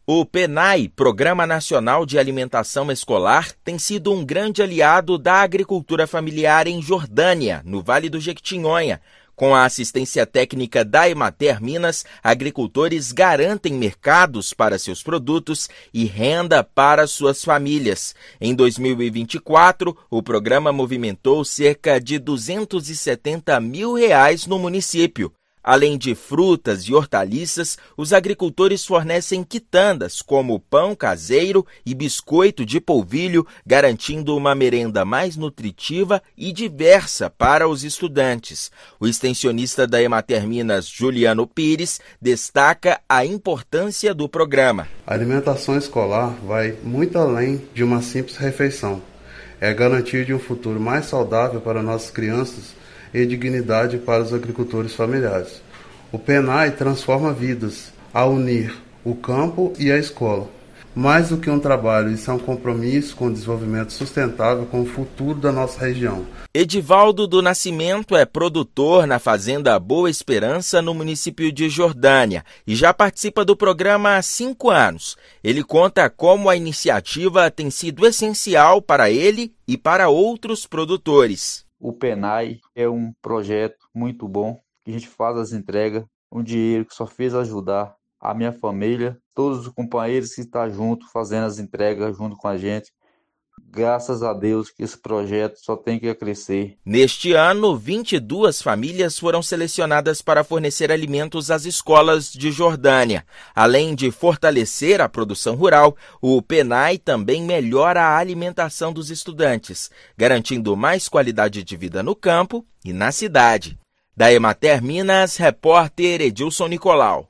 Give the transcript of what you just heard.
O PNAE, Programa Nacional de Alimentação Escolar, tem sido um grande aliado da agricultura familiar em Jordânia, no Vale do Jequitinhonha. Com a assistência técnica da Emater Minas, agricultores garantem mercados para seus produtos e renda para suas famílias. Em 2024, o programa movimentou cerca de R$270 mil no município. Além de frutas e hortaliças, os agricultores fornecem quitandas, como pão caseiro e biscoito de polvilho, garantindo uma merenda mais nutritiva e diversa para os estudantes. O extensionista da Emater Minas, Juliano Pires, destaca a importância do programa. A alimentação escolar vai muito além de uma simples refeição. É a garantia de um futuro mais saudável para nossas crianças e dignidade para os agricultores familiares. O PNAE transforma vidas ao unir o campo e a escola. Mais do que um trabalho, isso é um compromisso com o desenvolvimento sustentável, com o futuro da nossa região. Edivaldo do Nascimento é produtor na Fazenda Boa Esperança, no município de Jordânia, e já participa do programa há 5 anos. Ele conta como a iniciativa tem sido essencial para ele e para outros produtores. O PNAE é um projeto muito bom, que a gente faz as entregas, um dinheiro que só fez ajudar a minha família, todos os companheiros que estão junto, fazendo as entregas junto com a gente. Graças a Deus que esse projeto só tem que crescer. Neste ano, 22 famílias foram selecionadas para fornecer alimentos às escolas de Jordânia. Além de fortalecer a produção rural, o PNAE também melhora a alimentação dos estudantes, garantindo mais qualidade de vida no campo e na cidade. Da Emater Minas, repórter Edilson Nicolau.